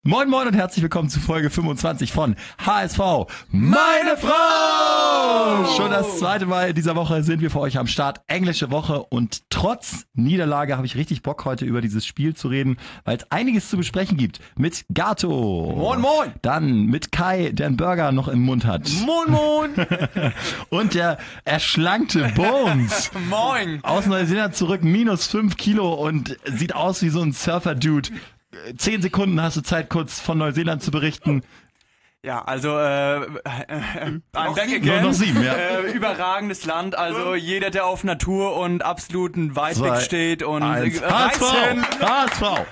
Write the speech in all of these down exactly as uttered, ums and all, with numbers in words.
Moin Moin und herzlich willkommen zu Folge fünfundzwanzig von H S V, meine Frau! Schon das zweite Mal in dieser Woche sind wir für euch am Start. Englische Woche und trotz Niederlage habe ich richtig Bock heute über dieses Spiel zu reden, weil es einiges zu besprechen gibt. Mit Gato. Moin Moin! Dann mit Kai, der einen Burger noch im Mund hat. Moin Moin! Und der erschlankte Bones. Moin! Aus Neuseeland zurück, minus fünf Kilo und sieht aus wie so ein Surfer-Dude. Zehn Sekunden hast du Zeit, kurz von Neuseeland zu berichten. Ja, also äh, äh, I'm back again. Nur noch sieben, ja. Äh, überragendes Land, also jeder, der auf Natur und absoluten Weitblick Zwei, steht und eins. äh, H S V! reißen. H S V!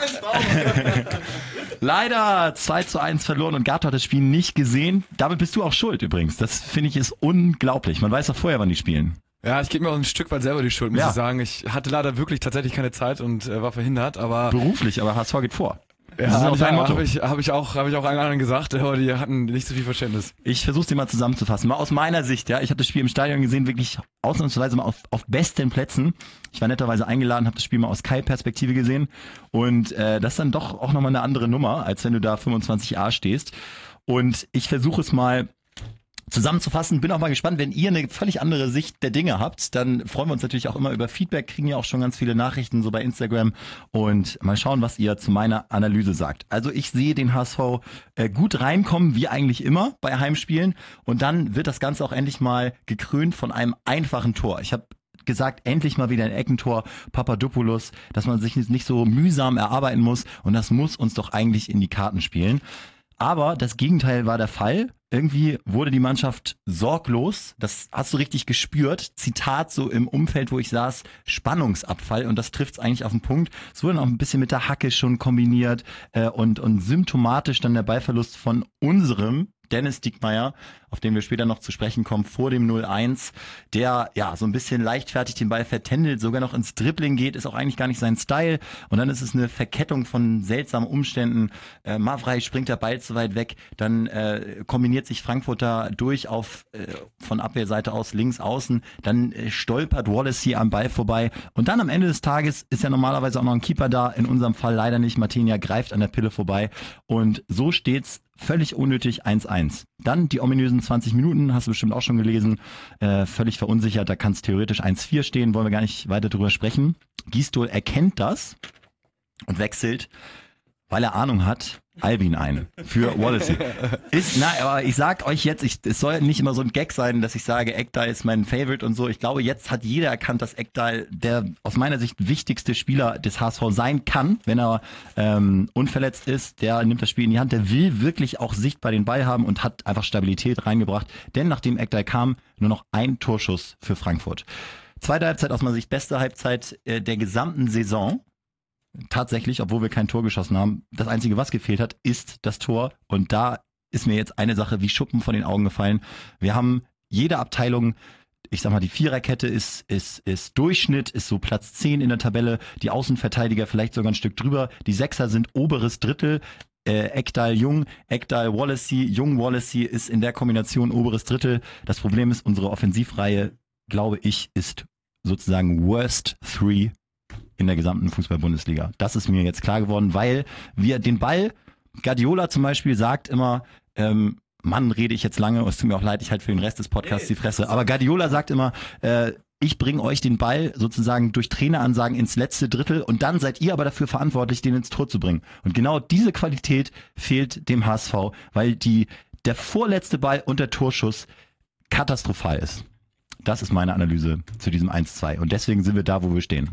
Leider zwei zu eins verloren und Gato hat das Spiel nicht gesehen. Damit bist du auch schuld übrigens. Das finde ich ist unglaublich. Man weiß doch vorher, wann die spielen. Ja, ich gebe mir auch ein Stück weit selber die Schuld, muss Ja. ich sagen. Ich hatte leider wirklich tatsächlich keine Zeit und äh, war verhindert, aber Beruflich, aber H S V geht vor. ja, Das ist auch dein Motto. habe ich, hab ich auch, habe ich auch allen anderen gesagt, aber die hatten nicht so viel Verständnis. Ich versuche es dir mal zusammenzufassen. Mal aus meiner Sicht, ja. Ich habe das Spiel im Stadion gesehen, wirklich ausnahmsweise mal auf, auf besten Plätzen. Ich war netterweise eingeladen, habe das Spiel mal aus Kai-Perspektive gesehen. Und äh, das ist dann doch auch nochmal eine andere Nummer, als wenn du da fünfundzwanzig a stehst. Und ich versuche es mal zusammenzufassen. Bin auch mal gespannt, wenn ihr eine völlig andere Sicht der Dinge habt, dann freuen wir uns natürlich auch immer über Feedback, kriegen ja auch schon ganz viele Nachrichten so bei Instagram und mal schauen, was ihr zu meiner Analyse sagt. Also ich sehe den H S V äh, gut reinkommen, wie eigentlich immer bei Heimspielen und dann wird das Ganze auch endlich mal gekrönt von einem einfachen Tor. Ich habe gesagt, endlich mal wieder ein Eckentor, Papadopoulos, dass man sich nicht so mühsam erarbeiten muss und das muss uns doch eigentlich in die Karten spielen. Aber das Gegenteil war der Fall. Irgendwie wurde die Mannschaft sorglos. Das hast du richtig gespürt. Zitat so im Umfeld, wo ich saß, Spannungsabfall. Und das trifft's eigentlich auf den Punkt. Es wurde noch ein bisschen mit der Hacke schon kombiniert äh, und, und symptomatisch dann der Ballverlust von unserem Dennis Diekmeyer, auf den wir später noch zu sprechen kommen, vor dem null eins, der ja so ein bisschen leichtfertig den Ball vertändelt, sogar noch ins Dribbling geht, ist auch eigentlich gar nicht sein Style. Und dann ist es eine Verkettung von seltsamen Umständen. Äh, Mavrei springt der Ball zu weit weg, dann äh, kombiniert sich Frankfurter durch auf äh, von Abwehrseite aus links außen, dann äh, stolpert Wallacey am Ball vorbei und dann am Ende des Tages ist ja normalerweise auch noch ein Keeper da, in unserem Fall leider nicht. Martinia greift an der Pille vorbei und so steht's völlig unnötig eins eins. Dann die ominösen zwanzig Minuten, hast du bestimmt auch schon gelesen, äh, völlig verunsichert, da kann es theoretisch eins vier stehen, wollen wir gar nicht weiter drüber sprechen. Gisdol erkennt das und wechselt, weil er Ahnung hat, Albin ein für Wallacey. Ist, na, aber ich sag euch jetzt, ich, es soll nicht immer so ein Gag sein, dass ich sage, Ekdal ist mein Favorite und so. Ich glaube, jetzt hat jeder erkannt, dass Ekdal der aus meiner Sicht wichtigste Spieler des H S V sein kann, wenn er ähm, unverletzt ist. Der nimmt das Spiel in die Hand, der will wirklich auch sichtbar den Ball haben und hat einfach Stabilität reingebracht. Denn nachdem Ekdal kam, nur noch ein Torschuss für Frankfurt. Zweite Halbzeit aus meiner Sicht, beste Halbzeit äh, der gesamten Saison. Tatsächlich, obwohl wir kein Tor geschossen haben, das Einzige, was gefehlt hat, ist das Tor. Und da ist mir jetzt eine Sache wie Schuppen von den Augen gefallen. Wir haben jede Abteilung, ich sag mal, die Viererkette ist, ist, ist Durchschnitt, ist so Platz zehn in der Tabelle. Die Außenverteidiger vielleicht sogar ein Stück drüber. Die Sechser sind oberes Drittel. Äh, Ekdal Jung, Ekdal Wallacey, Jung Wallacey ist in der Kombination oberes Drittel. Das Problem ist, unsere Offensivreihe, glaube ich, ist sozusagen Worst Three in der gesamten Fußball-Bundesliga. Das ist mir jetzt klar geworden, weil wir den Ball, Guardiola zum Beispiel sagt immer, ähm, Mann, rede ich jetzt lange, es tut mir auch leid, ich halte für den Rest des Podcasts die Fresse, aber Guardiola sagt immer, äh, ich bringe euch den Ball sozusagen durch Traineransagen ins letzte Drittel und dann seid ihr aber dafür verantwortlich, den ins Tor zu bringen. Und genau diese Qualität fehlt dem H S V, weil die der vorletzte Ball und der Torschuss katastrophal ist. Das ist meine Analyse zu diesem eins zwei und deswegen sind wir da, wo wir stehen.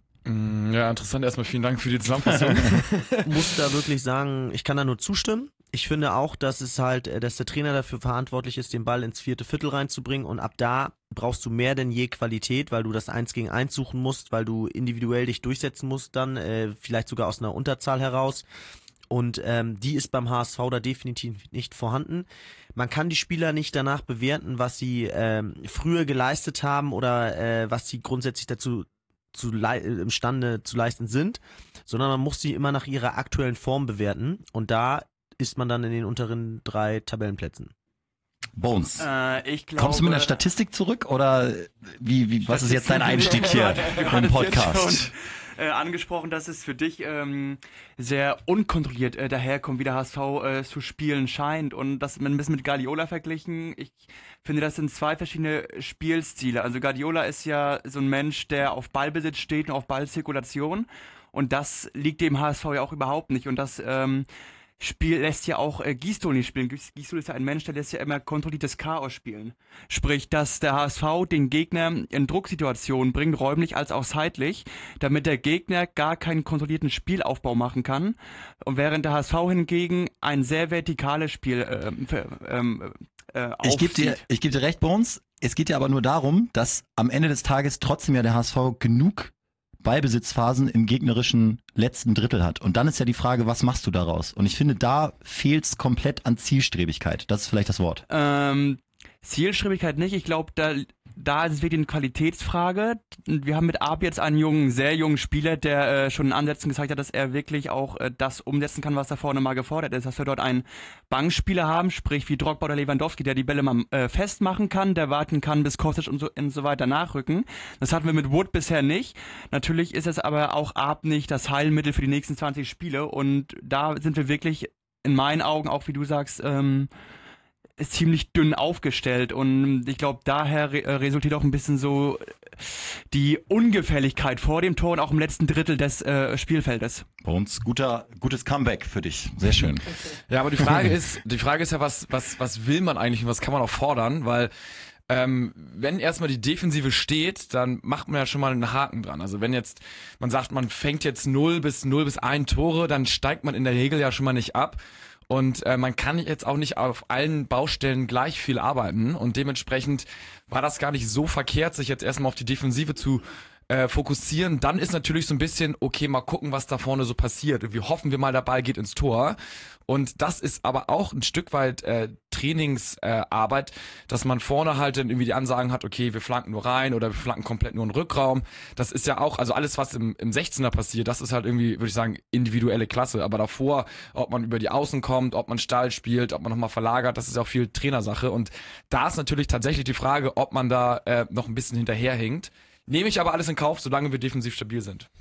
Ja, interessant. Erstmal vielen Dank für die Zusammenfassung. Muss da wirklich sagen, ich kann da nur zustimmen. Ich finde auch, dass es halt, dass der Trainer dafür verantwortlich ist, den Ball ins vierte Viertel reinzubringen und ab da brauchst du mehr denn je Qualität, weil du das eins gegen eins suchen musst, weil du individuell dich durchsetzen musst dann, äh, vielleicht sogar aus einer Unterzahl heraus. Und ähm, die ist beim H S V da definitiv nicht vorhanden. Man kann die Spieler nicht danach bewerten, was sie ähm, früher geleistet haben oder äh, was sie grundsätzlich dazu zu le- imstande zu leisten sind, sondern man muss sie immer nach ihrer aktuellen Form bewerten und da ist man dann in den unteren drei Tabellenplätzen. Bones. Äh, ich glaube, Kommst du mit einer Statistik zurück oder wie, wie was ist jetzt dein Einstieg hier im Podcast? äh, angesprochen, dass es für dich ähm, sehr unkontrolliert äh, daherkommt, wie der H S V äh, zu spielen scheint. Und das ein bisschen mit Guardiola verglichen. Ich finde, das sind zwei verschiedene Spielstile. Also Guardiola ist ja so ein Mensch, der auf Ballbesitz steht und auf Ballzirkulation. Und das liegt dem H S V ja auch überhaupt nicht. Und das ähm, Spiel lässt ja auch äh, Gisdol nicht spielen. Gisdol ist ja ein Mensch, der lässt ja immer kontrolliertes Chaos spielen. Sprich, dass der H S V den Gegner in Drucksituationen bringt, räumlich als auch zeitlich, damit der Gegner gar keinen kontrollierten Spielaufbau machen kann. Und während der H S V hingegen ein sehr vertikales Spiel äh, ähm, äh, Ich gebe dir, ich geb dir recht, Bones. Es geht ja aber nur darum, dass am Ende des Tages trotzdem ja der H S V genug Ballbesitzphasen im gegnerischen letzten Drittel hat. Und dann ist ja die Frage, was machst du daraus? Und ich finde, da fehlt es komplett an Zielstrebigkeit. Das ist vielleicht das Wort. Ähm, Zielstrebigkeit nicht. Ich glaube, da, da ist es wirklich eine Qualitätsfrage. Wir haben mit Ab jetzt einen jungen, sehr jungen Spieler, der äh, schon in Ansätzen gezeigt hat, dass er wirklich auch äh, das umsetzen kann, was da vorne mal gefordert ist. Dass wir dort einen Bankspieler haben, sprich wie Drogba oder Lewandowski, der die Bälle mal äh, festmachen kann, der warten kann, bis Kostic und so, und so weiter nachrücken. Das hatten wir mit Wood bisher nicht. Natürlich ist es aber auch Ab nicht das Heilmittel für die nächsten zwanzig Spiele. Und da sind wir wirklich in meinen Augen, auch wie du sagst, ähm, ist ziemlich dünn aufgestellt und ich glaube, daher re resultiert auch ein bisschen so die Ungefälligkeit vor dem Tor und auch im letzten Drittel des äh, Spielfeldes. Bei uns guter, gutes Comeback für dich. Sehr schön. Ja, aber die Frage ist, die Frage ist ja, was, was, was will man eigentlich und was kann man auch fordern, weil Ähm, wenn erstmal die Defensive steht, dann macht man ja schon mal einen Haken dran. Also wenn jetzt, man sagt, man fängt jetzt null bis null bis ein Tore, dann steigt man in der Regel ja schon mal nicht ab. Und äh, man kann jetzt auch nicht auf allen Baustellen gleich viel arbeiten. Und dementsprechend war das gar nicht so verkehrt, sich jetzt erstmal auf die Defensive zu äh, fokussieren. Dann ist natürlich so ein bisschen, okay, mal gucken, was da vorne so passiert. Wir hoffen wir mal, der Ball geht ins Tor. Und das ist aber auch ein Stück weit äh, Trainingsarbeit, äh, dass man vorne halt dann irgendwie die Ansagen hat, okay, wir flanken nur rein oder wir flanken komplett nur in den Rückraum. Das ist ja auch, also alles, was im, im sechzehner passiert, das ist halt irgendwie, würde ich sagen, individuelle Klasse. Aber davor, ob man über die Außen kommt, ob man Stall spielt, ob man nochmal verlagert, das ist auch viel Trainersache. Und da ist natürlich tatsächlich die Frage, ob man da äh, noch ein bisschen hinterherhinkt. Nehme ich aber alles in Kauf, solange wir defensiv stabil sind.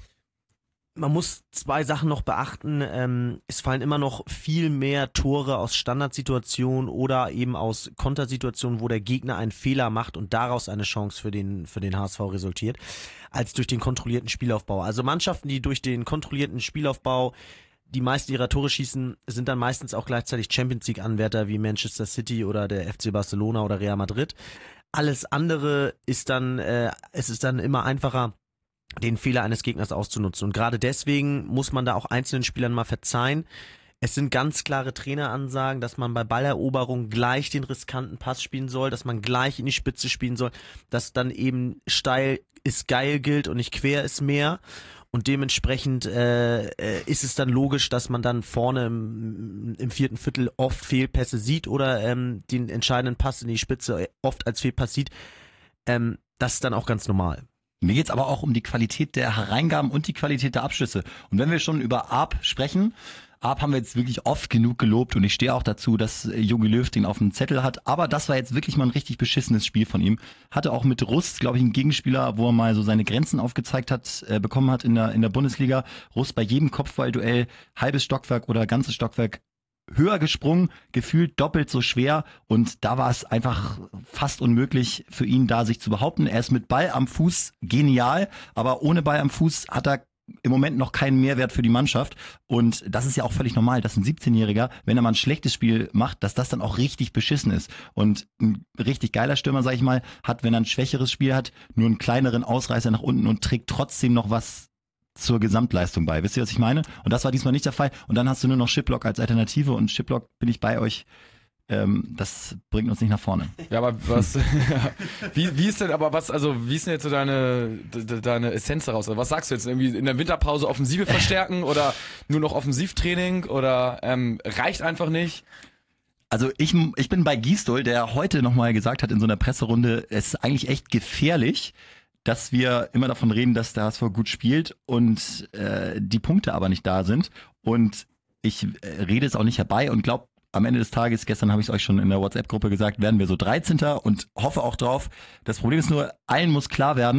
Man muss zwei Sachen noch beachten. Ähm, es fallen immer noch viel mehr Tore aus Standardsituationen oder eben aus Kontersituationen, wo der Gegner einen Fehler macht und daraus eine Chance für den, für den H S V resultiert, als durch den kontrollierten Spielaufbau. Also Mannschaften, die durch den kontrollierten Spielaufbau die meisten ihrer Tore schießen, sind dann meistens auch gleichzeitig Champions-League-Anwärter wie Manchester City oder der F C Barcelona oder Real Madrid. Alles andere ist dann, äh, es ist dann immer einfacher, den Fehler eines Gegners auszunutzen. Und gerade deswegen muss man da auch einzelnen Spielern mal verzeihen. Es sind ganz klare Traineransagen, dass man bei Balleroberung gleich den riskanten Pass spielen soll, dass man gleich in die Spitze spielen soll, dass dann eben steil ist geil gilt und nicht quer ist mehr. Und dementsprechend äh, ist es dann logisch, dass man dann vorne im, im vierten Viertel oft Fehlpässe sieht oder ähm, den entscheidenden Pass in die Spitze oft als Fehlpass sieht. Ähm, das ist dann auch ganz normal. Mir geht's aber auch um die Qualität der Hereingaben und die Qualität der Abschlüsse. Und wenn wir schon über Ab sprechen, Ab haben wir jetzt wirklich oft genug gelobt und ich stehe auch dazu, dass Jogi Löw den auf dem Zettel hat. Aber das war jetzt wirklich mal ein richtig beschissenes Spiel von ihm. Hatte auch mit Rust, glaube ich, einen Gegenspieler, wo er mal so seine Grenzen aufgezeigt hat, äh, bekommen hat in der, in der Bundesliga. Rust bei jedem Kopfballduell, halbes Stockwerk oder ganzes Stockwerk höher gesprungen, gefühlt doppelt so schwer und da war es einfach fast unmöglich für ihn da sich zu behaupten. Er ist mit Ball am Fuß genial, aber ohne Ball am Fuß hat er im Moment noch keinen Mehrwert für die Mannschaft und das ist ja auch völlig normal, dass ein siebzehnjähriger, wenn er mal ein schlechtes Spiel macht, dass das dann auch richtig beschissen ist und ein richtig geiler Stürmer, sag ich mal, hat, wenn er ein schwächeres Spiel hat, nur einen kleineren Ausreißer nach unten und trägt trotzdem noch was zur Gesamtleistung bei. Wisst ihr, was ich meine? Und das war diesmal nicht der Fall. Und dann hast du nur noch Shiplock als Alternative und Shiplock bin ich bei euch. Ähm, das bringt uns nicht nach vorne. Ja, aber was, wie, wie ist denn, aber was, also, wie ist denn jetzt so deine, de, deine Essenz daraus? Also, was sagst du jetzt? Irgendwie in der Winterpause Offensive verstärken oder nur noch Offensivtraining oder ähm, reicht einfach nicht? Also ich, ich bin bei Gisdol, der heute nochmal gesagt hat in so einer Presserunde, es ist eigentlich echt gefährlich, dass wir immer davon reden, dass der H S V gut spielt und äh, die Punkte aber nicht da sind. Und ich äh, rede es auch nicht herbei und glaube, am Ende des Tages, gestern habe ich es euch schon in der WhatsApp-Gruppe gesagt, werden wir so dreizehnter und hoffe auch drauf. Das Problem ist nur, allen muss klar werden,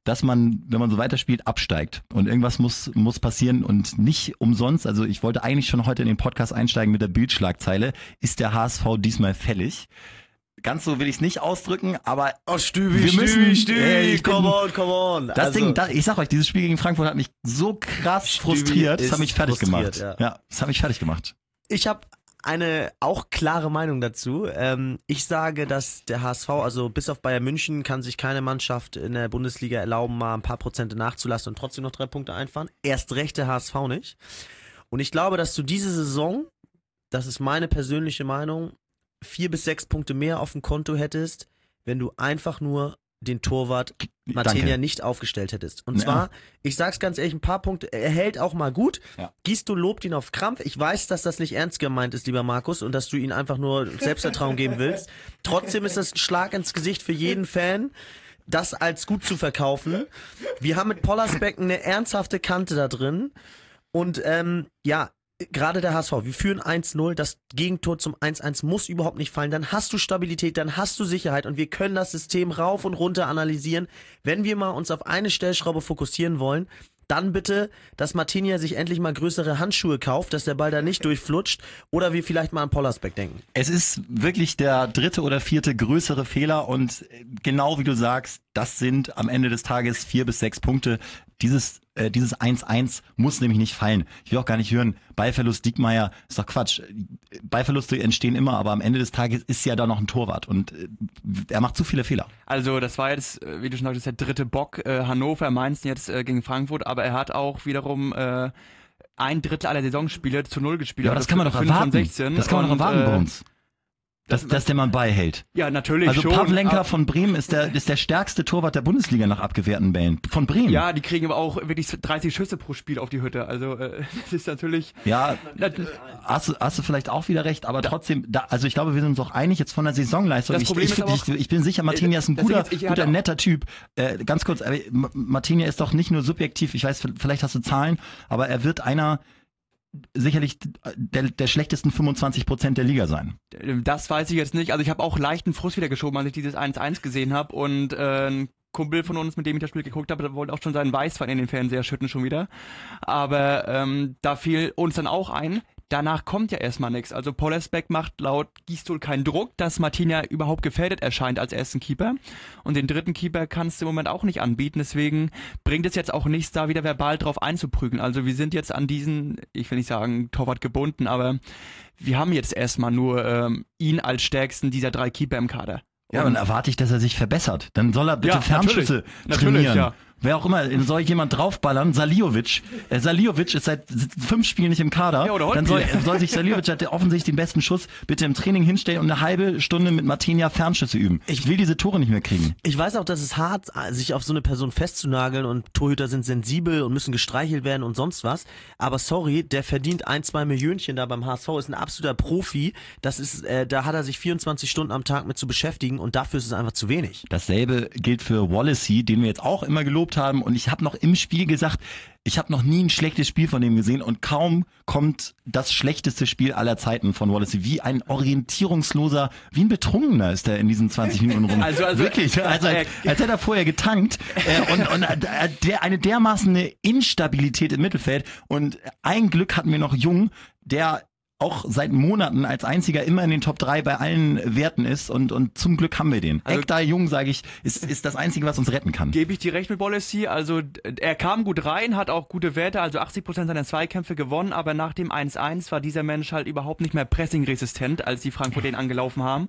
dass man, wenn man so weiterspielt, absteigt. Und irgendwas muss, muss passieren und nicht umsonst. Also ich wollte eigentlich schon heute in den Podcast einsteigen mit der Bildschlagzeile. Ist der H S V diesmal fällig? Ganz so will ich es nicht ausdrücken, aber oh, Stübi, wir müssen, Stübi, Stübi, ey, ich come bin, on, come on. Das also, Ding, das, ich sag euch, dieses Spiel gegen Frankfurt hat mich so krass Stübi frustriert. Das hat mich fertig gemacht. Ja. ja, das hat mich fertig gemacht. Ich habe eine auch klare Meinung dazu. Ähm, ich sage, dass der H S V, also bis auf Bayern München, kann sich keine Mannschaft in der Bundesliga erlauben, mal ein paar Prozente nachzulassen und trotzdem noch drei Punkte einfahren. Erst recht der H S V nicht. Und ich glaube, dass du diese Saison, das ist meine persönliche Meinung, vier bis sechs Punkte mehr auf dem Konto hättest, wenn du einfach nur den Torwart Martinia Danke. nicht aufgestellt hättest. Und Ja. zwar, ich sag's ganz ehrlich, ein paar Punkte, er hält auch mal gut. Ja. Gisto lobt ihn auf Krampf. Ich weiß, dass das nicht ernst gemeint ist, lieber Markus, und dass du ihm einfach nur Selbstvertrauen geben willst. Trotzdem ist das ein Schlag ins Gesicht für jeden Fan, das als gut zu verkaufen. Wir haben mit Pollersbeck eine ernsthafte Kante da drin. Und ähm, ja, gerade der H S V, wir führen eins null, das Gegentor zum eins eins muss überhaupt nicht fallen, dann hast du Stabilität, dann hast du Sicherheit und wir können das System rauf und runter analysieren. Wenn wir mal uns auf eine Stellschraube fokussieren wollen, dann bitte, dass Martinia sich endlich mal größere Handschuhe kauft, dass der Ball da nicht durchflutscht oder wir vielleicht mal an Pollersbeck denken. Es ist wirklich der dritte oder vierte größere Fehler und genau wie du sagst, das sind am Ende des Tages vier bis sechs Punkte. Dieses, äh, dieses eins eins muss nämlich nicht fallen. Ich will auch gar nicht hören, Ballverlust Diekmeyer, ist doch Quatsch. Ballverluste entstehen immer, aber am Ende des Tages ist ja da noch ein Torwart und äh, er macht zu viele Fehler. Also das war jetzt, äh, wie du schon sagtest, der dritte Bock. Äh, Hannover, Mainz jetzt äh, gegen Frankfurt, aber er hat auch wiederum äh, ein Drittel aller Saisonspiele zu Null gespielt. Ja, aber also das kann man doch fünf von erwarten. sechzehn. Das kann man doch Und, erwarten äh, bei uns. Dass, dass der mal beihält. Ja, natürlich Also schon. Pavlenka aber- von Bremen ist der, ist der stärkste Torwart der Bundesliga nach abgewehrten Bällen. Von Bremen. Ja, die kriegen aber auch wirklich dreißig Schüsse pro Spiel auf die Hütte. Also äh, das ist natürlich... Ja, hast du, hast du vielleicht auch wieder recht, aber trotzdem, da, also ich glaube, wir sind uns auch einig jetzt von der Saisonleistung. Das Ich, Problem ich, ist aber ich, auch- ich bin sicher, Martinia ist ein Deswegen guter, jetzt, ich guter, hatte auch- netter Typ. Äh, ganz kurz, aber M- Martinia ist doch nicht nur subjektiv, ich weiß, vielleicht hast du Zahlen, aber er wird einer sicherlich der, der schlechtesten fünfundzwanzig Prozent der Liga sein. Das weiß ich jetzt nicht. Also ich habe auch leichten Frust wieder geschoben, als ich dieses eins eins gesehen habe und äh, ein Kumpel von uns, mit dem ich das Spiel geguckt habe, der wollte auch schon seinen Weißwein in den Fernseher schütten schon wieder. Aber ähm, da fiel uns dann auch ein, danach kommt ja erstmal nichts. Also Pollersbeck macht laut Gistol keinen Druck, dass Martinia überhaupt gefährdet erscheint als ersten Keeper. Und den dritten Keeper kannst du im Moment auch nicht anbieten. Deswegen bringt es jetzt auch nichts, da wieder verbal drauf einzuprügeln. Also wir sind jetzt an diesen, ich will nicht sagen Torwart gebunden, aber wir haben jetzt erstmal nur ähm, ihn als stärksten dieser drei Keeper im Kader. Ja, dann erwarte ich, dass er sich verbessert. Dann soll er bitte Ja, Fernschüsse natürlich. trainieren. Natürlich, ja. Wer auch immer, soll jemand draufballern? Saliovic. Äh, Saliovic ist seit fünf Spielen nicht im Kader. Ja, oder Dann soll, Holtby. soll sich Saliovic, hat der offensichtlich den besten Schuss, bitte im Training hinstellen und eine halbe Stunde mit Martinia Fernschüsse üben. Ich will diese Tore nicht mehr kriegen. Ich weiß auch, dass es hart, sich auf so eine Person festzunageln und Torhüter sind sensibel und müssen gestreichelt werden und sonst was. Aber sorry, der verdient ein, zwei Millionchen da beim H S V, ist ein absoluter Profi. Das ist, äh, da hat er sich vierundzwanzig Stunden am Tag mit zu beschäftigen und dafür ist es einfach zu wenig. Dasselbe gilt für Wallacey, den wir jetzt auch immer gelobt haben. Und ich habe noch im Spiel gesagt, ich habe noch nie ein schlechtes Spiel von dem gesehen und kaum kommt das schlechteste Spiel aller Zeiten von Wallacey. Wie ein orientierungsloser, wie ein Betrunkener ist er in diesen zwanzig Minuten rum. Also- also- Wirklich, also als, als hätte er vorher getankt äh, und, und äh, der, eine dermaßen eine Instabilität im Mittelfeld. Und ein Glück hatten wir noch Jung, der auch seit Monaten als einziger immer in den Top drei bei allen Werten ist und, und zum Glück haben wir den. Also- Ekdal Jung, sage ich, ist, ist das Einzige, was uns retten kann. Gebe ich dir recht mit Wallacey, also d- er kam gut rein, hat auch gute Werte, also achtzig Prozent seiner Zweikämpfe gewonnen, aber nach dem eins eins war dieser Mensch halt überhaupt nicht mehr pressingresistent, als die Frankfurt den angelaufen haben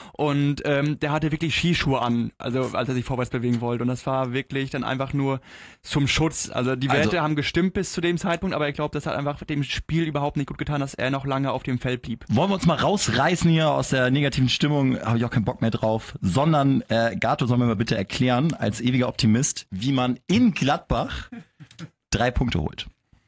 und ähm, der hatte wirklich Skischuhe an, also als er sich vorwärts bewegen wollte und das war wirklich dann einfach nur zum Schutz, also die Werte Also- haben gestimmt bis zu dem Zeitpunkt, aber ich glaube, das hat einfach dem Spiel überhaupt nicht gut getan, dass er noch lange auf dem Feld blieb. Wollen wir uns mal rausreißen hier aus der negativen Stimmung, habe ich auch keinen Bock mehr drauf, sondern äh, Gato soll mir mal bitte erklären, als ewiger Optimist, wie man in Gladbach drei Punkte holt.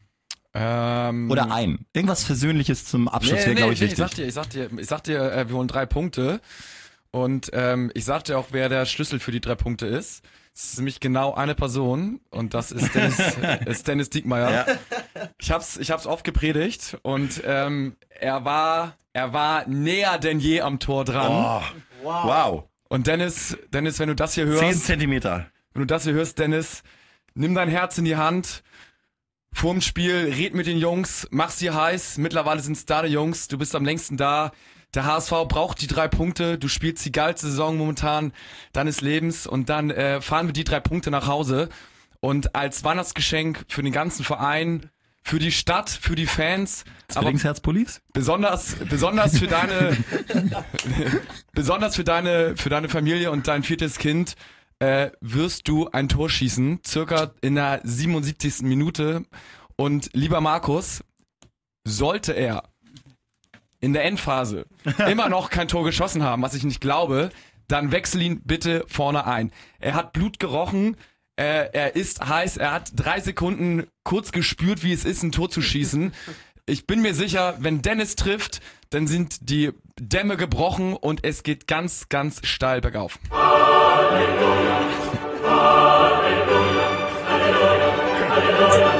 Ähm, Oder ein. Irgendwas Versöhnliches zum Abschluss Nee, wäre, nee, glaube ich, nee, wichtig. ich sag dir, ich sag dir, ich sag dir, äh, wir holen drei Punkte. Und ähm, ich sag dir auch, wer der Schlüssel für die drei Punkte ist. Es ist nämlich genau eine Person und das ist Dennis, ist Dennis Diekmeyer. Ja. Ich hab's, ich hab's oft gepredigt und ähm, er war, er war näher denn je am Tor dran. Oh, wow. Und Dennis, Dennis, wenn du das hier Zehn hörst, Zentimeter. wenn du das hier hörst, Dennis, nimm dein Herz in die Hand. Vorm Spiel, red mit den Jungs, mach sie heiß. Mittlerweile sind es da die Jungs, du bist am längsten da. Der H S V braucht die drei Punkte. Du spielst die geilste Saison momentan deines Lebens und dann äh, fahren wir die drei Punkte nach Hause. Und als Weihnachtsgeschenk für den ganzen Verein, für die Stadt, für die Fans, Zwillingsherzpullis? besonders besonders für deine besonders für deine für deine Familie und dein viertes Kind äh, wirst du ein Tor schießen, circa in der siebenundsiebzigsten Minute. Und lieber Markus, sollte er in der Endphase immer noch kein Tor geschossen haben, was ich nicht glaube, dann wechsel ihn bitte vorne ein. Er hat Blut gerochen, äh, er ist heiß, er hat drei Sekunden kurz gespürt, wie es ist, ein Tor zu schießen. Ich bin mir sicher, wenn Dennis trifft, dann sind die Dämme gebrochen und es geht ganz, ganz steil bergauf. Halleluja, Halleluja, Halleluja, Halleluja.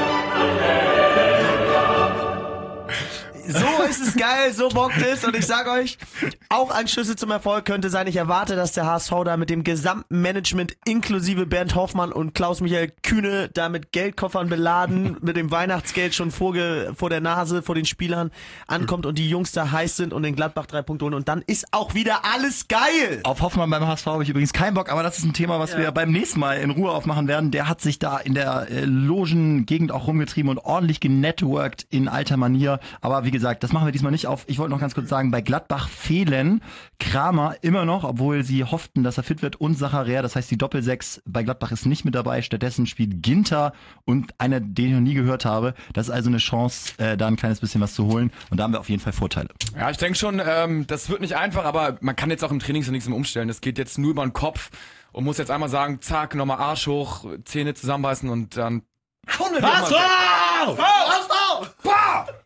So ist es geil, so bockt es und ich sag euch, auch ein Schlüssel zum Erfolg könnte sein, ich erwarte, dass der H S V da mit dem gesamten Management inklusive Bernd Hoffmann und Klaus-Michael Kühne da mit Geldkoffern beladen, mit dem Weihnachtsgeld schon vorge vor der Nase, vor den Spielern ankommt und die Jungs da heiß sind und in Gladbach drei Punkte holen und dann ist auch wieder alles geil. Auf Hoffmann beim H S V habe ich übrigens keinen Bock, aber das ist ein Thema, was ja. wir beim nächsten Mal in Ruhe aufmachen werden. Der hat sich da in der äh, Logengegend auch rumgetrieben und ordentlich genetworked in alter Manier, aber wie gesagt, das machen wir diesmal nicht auf. Ich wollte noch ganz kurz sagen, bei Gladbach fehlen Kramer immer noch, obwohl sie hofften, dass er fit wird, und Sacharia. Das heißt, die Doppelsechs bei Gladbach ist nicht mit dabei. Stattdessen spielt Ginter und einer, den ich noch nie gehört habe. Das ist also eine Chance, äh, da ein kleines bisschen was zu holen. Und da haben wir auf jeden Fall Vorteile. Ja, ich denke schon, ähm, das wird nicht einfach, aber man kann jetzt auch im Training so nichts mehr umstellen. Das geht jetzt nur über den Kopf und muss jetzt einmal sagen, zack, nochmal Arsch hoch, Zähne zusammenbeißen und dann... Was? Was? Was?